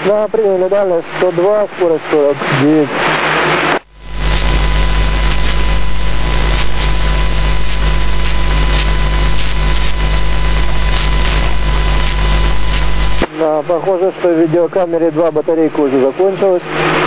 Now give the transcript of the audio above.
Да, приняли дальность 102, скорость 49. Да, похоже, что в видеокамере 2 батарейка уже закончилась.